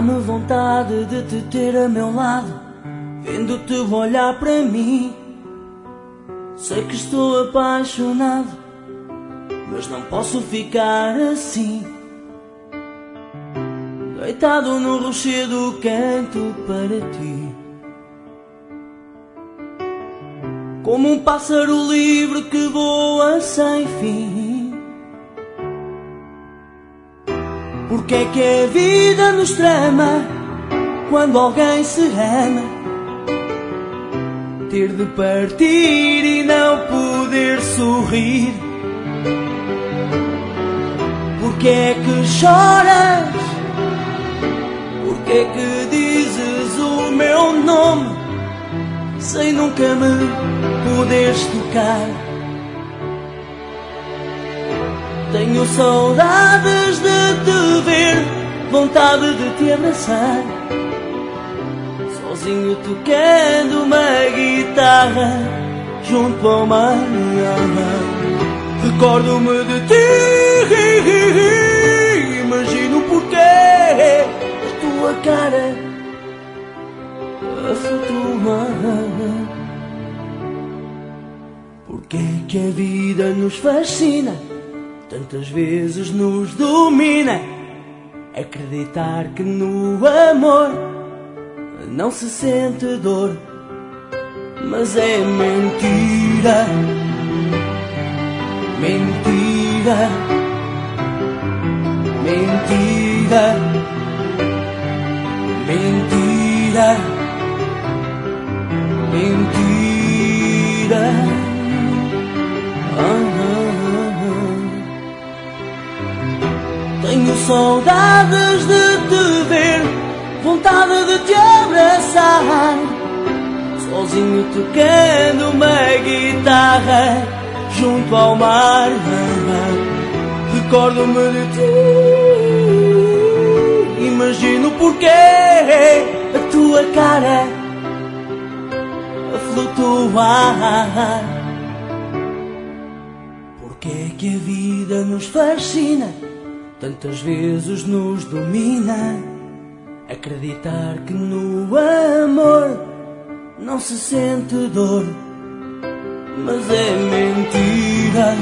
Dá-me vontade de te ter a meu lado, vendo-te olhar para mim. Sei que estou apaixonado, mas não posso ficar assim. Deitado no rochedo canto para ti, como um pássaro livre que voa sem fim. Porque é que a vida nos trama quando alguém se ama? Ter de partir e não poder sorrir. Porque é que choras? Porque é que dizes o meu nome sem nunca me poderes tocar? Tenho saudades de te ver, vontade de te abraçar, sozinho tocando uma guitarra junto ao mar. Recordo-me de ti, imagino porquê a tua cara a flutuar. Porque é que a vida nos fascina, tantas vezes nos domina? Acreditar que no amor não se sente dor, mas é mentira, mentira, mentira, mentira, mentira. Tenho saudades de te ver, vontade de te abraçar, sozinho tocando uma guitarra junto ao mar. Recordo-me de ti, imagino porquê a tua cara a flutuar. Porque é que a vida nos fascina, tantas vezes nos domina? Acreditar que no amor não se sente dor, mas é mentira,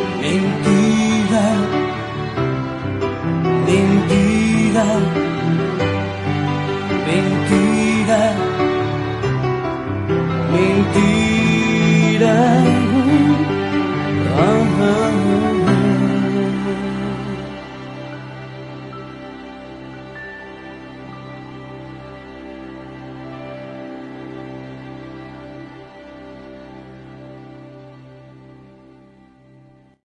mentira, mentira.